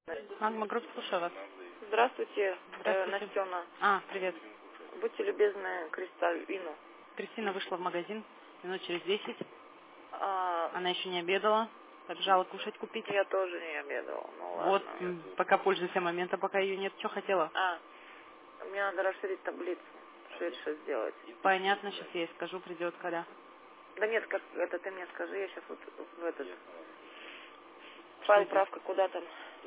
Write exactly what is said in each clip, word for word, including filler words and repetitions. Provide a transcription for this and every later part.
Магма Групп, слушаю вас. Здравствуйте, э, Здравствуйте. Настена. А, привет. Будьте любезны, Кристалину. Кристина вышла в магазин минут через десять. А, Она еще не обедала. Побежала кушать купить. я тоже не обедала, ну Вот, ладно. м, пока пользуйся моментом, пока ее нет. Что хотела? А, мне надо расширить таблицу. Что это что сделать? Понятно, сейчас я ей скажу, придет когда. Да нет, как это ты мне скажи, я сейчас вот в этот Что файл это? правка куда там?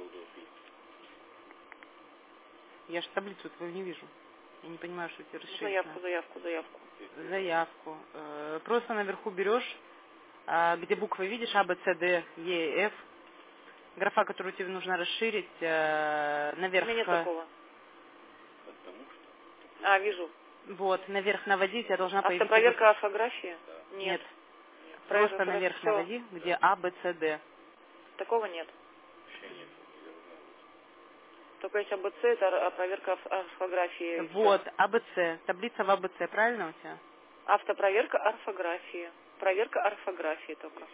Я же таблицу твою не вижу. Я не понимаю, что тебе расширить Заявку, надо. заявку, заявку. Заявку. Э, Просто наверху берешь, а, где буквы видишь, А, Б, С, Д, Е, Ф. Графа, которую тебе нужно расширить, э, У наверх. меня нет э, такого. А, вижу. Вот, наверх наводи, у тебя должна появиться вот. Автопроверка орфографии? Нет. Нет. Проверка Просто орфографии. наверх Все. наводи, где А, Б, С, Д. Такого нет. Только есть АБЦ, это ор- проверка орф- орфографии. и всё. Вот, А, Б, С. Таблица в А, Б, С, правильно у тебя? Автопроверка орфографии. Проверка орфографии только.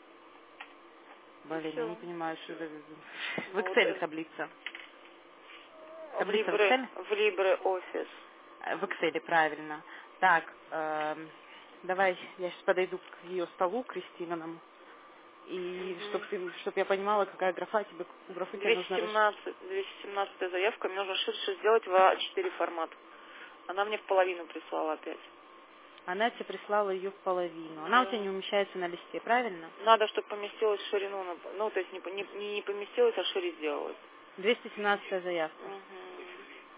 И Блин, я не все. понимаю, что это. В Ну вот Excel э, таблица. в Таблица в Libre, Excel? в Libre Office. Э, В Excel, правильно. Так, эм, давай я сейчас подойду к ее столу, Кристининому. И Угу. чтобы чтоб я понимала, какая графа тебе, графу тебе двести нужно расширить. семнадцать, двести семнадцать заявка, мне нужно ширше сделать в А четыре формат. Она мне в половину прислала опять. Она тебе прислала ее в половину. Она у тебя Да. не умещается на листе, правильно? Надо, чтобы поместилась в ширину, на- ну, то есть не, по- не, не поместилась, а шире сделалась. двести семнадцатая заявка. Угу.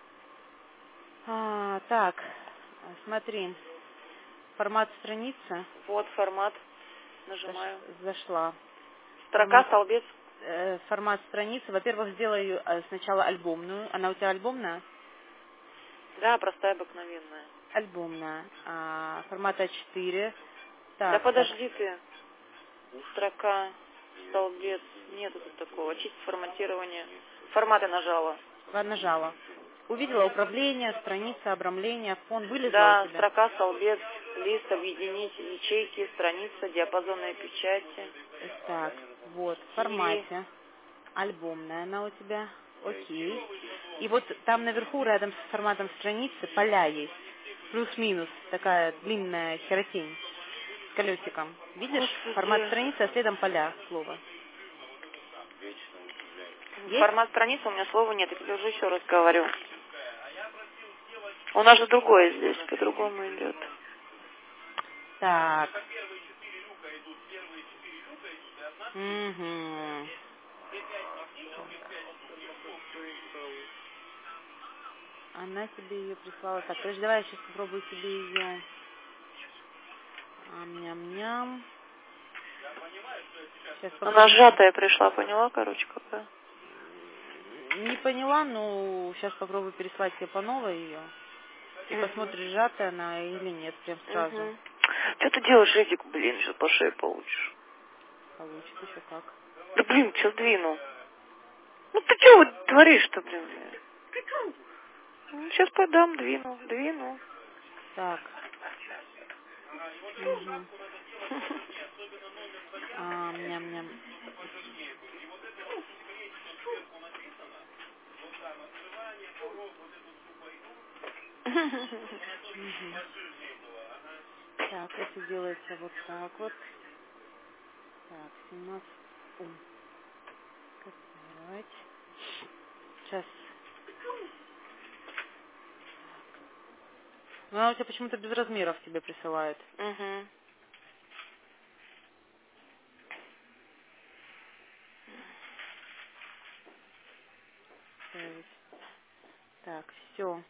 А, так, а, смотри, формат страницы Вот формат. заш- Нажимаю. зашла. Строка, Формат, столбец. э, формат страницы, во-первых, сделай ее, э, сначала альбомную. Она у тебя альбомная? Да, простая, обыкновенная. Альбомная. А, формат А четыре. Да Так, так, подожди ты. Строка, столбец. Нету тут такого. Очистить форматирование. Форматы нажала. вот нажала. Увидела управление, страница, обрамление, фон. Вылезла у Да, тебя? строка, столбец, лист, объединить, ячейки, страница, диапазонные печати. Так, вот, в И формате. Альбомная она у тебя. Окей. И вот там наверху, рядом с форматом страницы, поля есть. Плюс-минус. Такая длинная херосень с колесиком. Видишь? Формат Господи. страницы, а следом поля слова. Есть? Формат страницы у меня слова нет, я тебе уже еще раз говорю. У нас же другое здесь, по-другому идет. Так. Угу. Она тебе ее прислала. Так, подожди, давай я сейчас попробую тебе ее. Ам-ням-ням. Сейчас Она попробую. сжатая пришла, поняла, короче, какая? Не поняла, но сейчас попробую переслать тебе по новой ее. И Угу. посмотришь, сжатая она или нет, прям сразу. Угу. Что ты делаешь, Эдик, блин, сейчас по шее получишь. Получится еще как. Да блин, сейчас двину. Ну ты что вот творишь-то, блин? Сейчас подам, двину, двину. Так. Угу. А, ням-ням. Угу. Так, это делается вот так вот. Так, семнадцать. Ум. Копировать. Сейчас. Ну, она у тебя почему-то без размеров тебе присылает. Угу. Ставить. Так, все.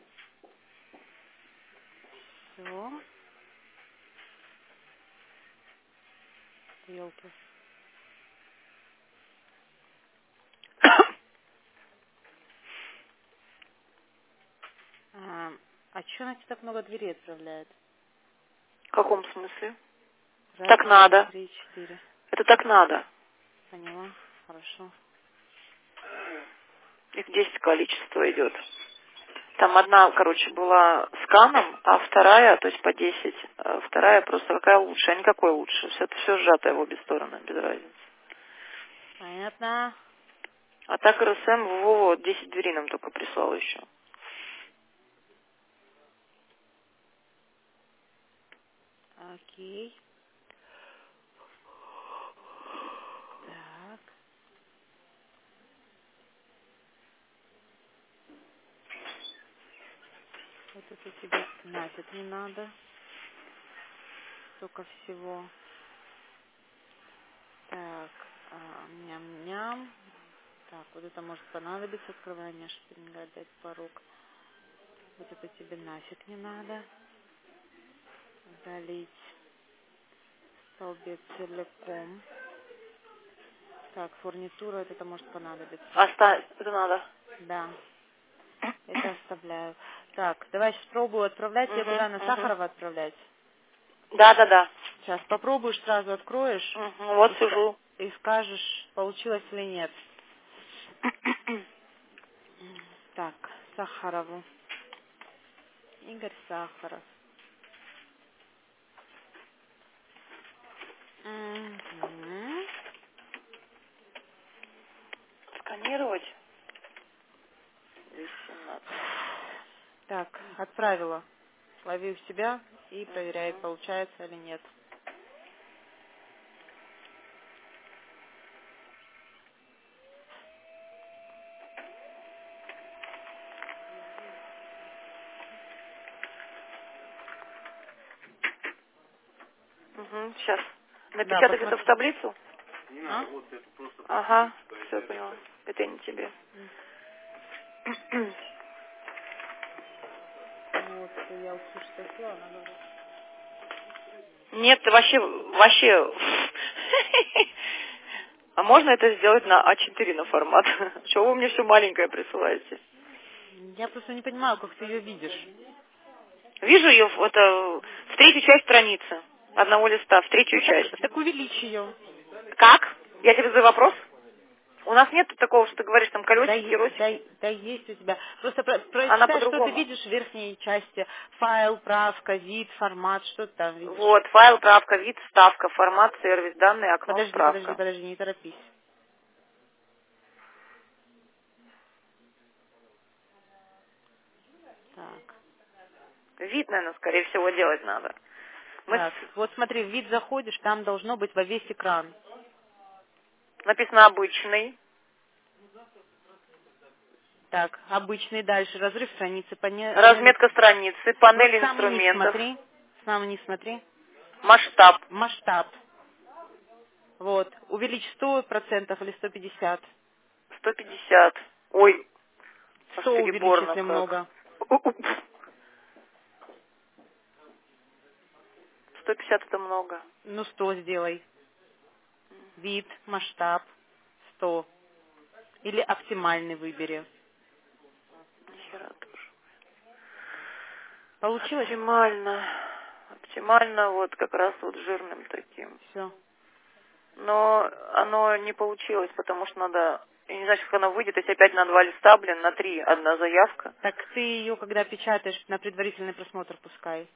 Все. Елки. А, а что она тебе так много дверей отправляет? В каком смысле? Раз, Так два, надо. три, четыре. Это так надо. Поняла. Хорошо. Их десять количество идет. Там одна, короче, была сканом, а вторая, то есть по десять, а вторая просто какая лучше, а никакой лучше. Все это все сжатое в обе стороны, без разницы. Понятно. А так РСМ Вова десять дверей нам только прислал еще. Окей. Так. Вот это тебе нафиг не надо. Столько всего. Так. А, ням-ням. Так, вот это может понадобиться. Открывание шпринга, опять порог. Вот это тебе нафиг не надо. Удалить столбец целиком. Так, фурнитура, вот это может понадобиться. Оставь, это надо. Да. Это оставляю. Так, давай сейчас пробую отправлять. Тебе Угу, куда, на угу. Сахарова отправлять? Да, да, да. Сейчас попробуешь, сразу откроешь. Угу, вот и, сижу. и скажешь, получилось или нет. Так, Сахарову. Игорь Сахаров. Угу. Сканировать. восемнадцать. Так, отправила. Лови у себя и проверяй, Угу. получается или нет. Угу, сейчас. Да, Напечатать это в посмотри. таблицу? А? Ага, все поняла. Это не тебе. Вот, я вот слушай, спросила, она говорит. Нет, вообще, вообще. А можно это сделать на а четыре на формат? Чего вы мне все маленькое присылаете? Я просто не понимаю, как ты ее видишь. Вижу ее в, это, в третью часть страницы. Одного листа, в третью Ну так, часть. так увеличь ее. Как? Я тебе задаю вопрос? У нас нет такого, что ты говоришь, там Да, колесики, е- росики. да, да есть у тебя. Просто про- Она прочитай, что ты по-другому. видишь в верхней части. Файл, правка, вид, формат, что ты там видишь. Вот, файл, правка, вид, вставка, формат, сервис, данные, окно, Подожди, подожди, справка. подожди, не торопись. Так. Вид, наверное, скорее всего, делать надо. Мы Так, с- вот смотри, в вид заходишь, там должно быть во весь экран. написано обычный. Так, обычный дальше, разрыв страницы, пане- панель. Разметка страницы, Вот панель самый низ инструментов, смотри, самый низ смотри. масштаб Масштаб. Вот, увеличь сто процентов или сто пятьдесят. сто пятьдесят. Ой, аж сто увеличь, переборно если как. много. сто пятьдесят это много. Ну, сто сделай. Вид, масштаб, сто. Или оптимальный выбери. Нихера тоже. Получилось? Оптимально. Оптимально вот как раз вот жирным таким. Все. Но оно не получилось, потому что надо... Я не знаю, как оно выйдет, если опять на два листа, блин, на три одна заявка. Так ты ее, когда печатаешь, на предварительный просмотр пускай.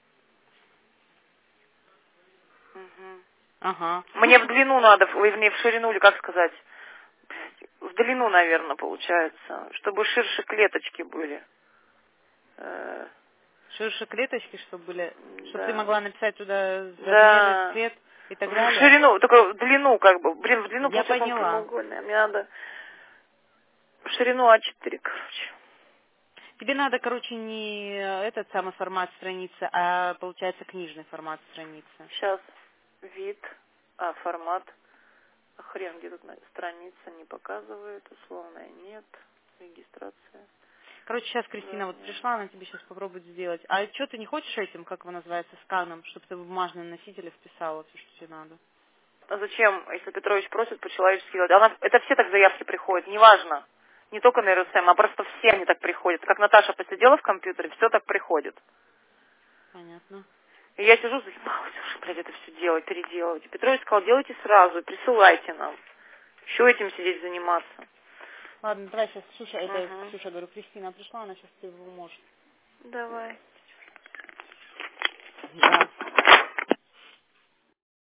Угу. Ага. Мне в длину надо, в- вернее, в ширину, или как сказать, в длину, наверное, получается, чтобы ширше клеточки были. Э, Ширше клеточки, чтобы были, чтобы ты да. могла написать туда размеры, Да. цвет и так В далее. ширину, только в длину, как бы. Блин, в длину, Я получается, он поняла. прямоугольный. а Мне надо в ширину а четыре, короче. Тебе надо, короче, не этот самый формат страницы, а, получается, книжный формат страницы. Сейчас вид, а, формат. А хрен, где тут на- страница не показывает, условная нет, регистрация. Короче, сейчас Кристина Да, вот нет. пришла, она тебе сейчас попробует сделать. А что ты не хочешь этим, как его называется, сканом, чтобы ты в бумажном носителе вписала все, что тебе надо? А зачем, если Петрович просит по-человечески делать? Она, это все так заявки приходят, неважно. Не только на РСМ, а просто все они так приходят. Как Наташа посидела в компьютере, все так приходит. Понятно. И я сижу, заебалась уже, блядь, это все делать, переделывать. И Петрович сказал, делайте сразу, и присылайте нам. Еще этим сидеть заниматься. Ладно, давай сейчас Ксюша, это Угу. Ксюша, говорю, Кристина пришла, она сейчас тебе поможет. Давай. Да.